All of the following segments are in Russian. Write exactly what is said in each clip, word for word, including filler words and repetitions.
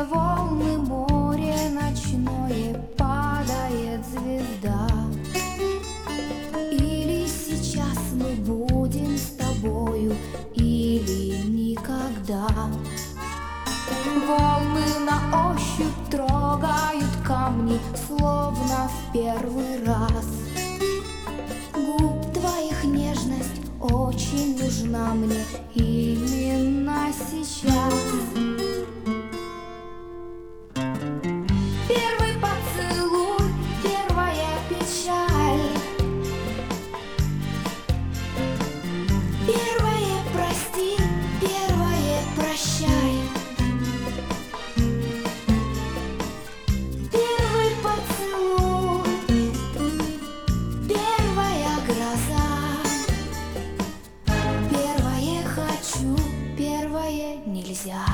Громкие волны, море ночное, падает звезда. Или сейчас мы будем с тобою, или никогда. Волны на ощупь трогают камни, словно в первый раз. Губ твоих нежность очень нужна мне именно сейчас. Первый поцелуй, первая печаль, первое прости, первое прощай. Первый поцелуй, первая гроза, первое хочу, первое нельзя.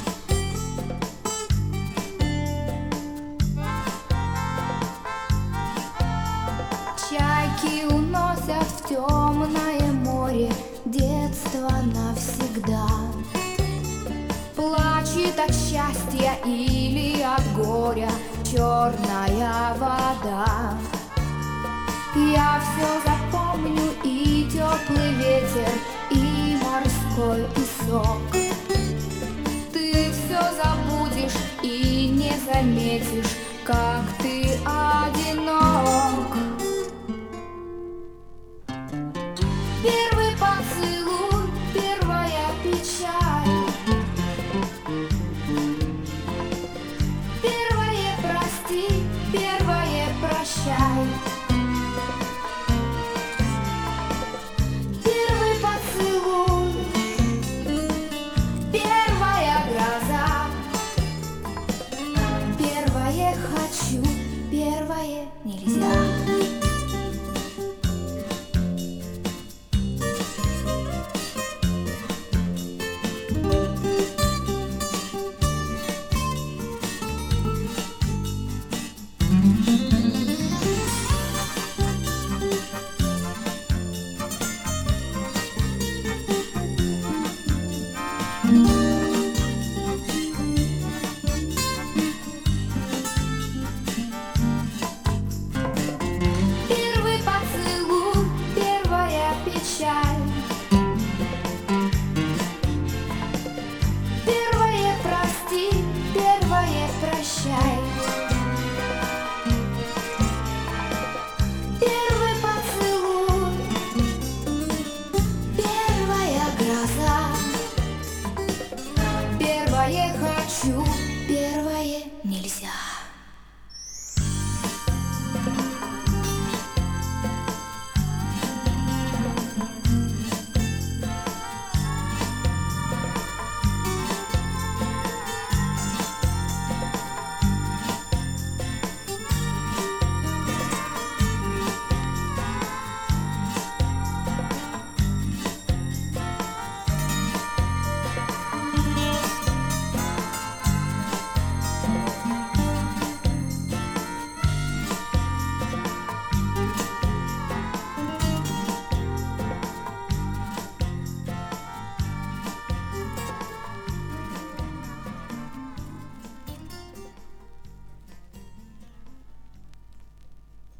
Чайки уносят в темное море детство навсегда. Плачет от счастья или от горя черная вода. Я все запомню, и теплый ветер, и морской песок. Ты все забудешь и не заметишь, как ты одинок. Первый поцелуй, первая печаль, первое прости, первое прощай. Первый поцелуй, первая гроза, первое хочу, первое нельзя. Первый поцелуй, первая печаль, первое прости, первое прощай. Первый поцелуй, первая гроза, первое хочу,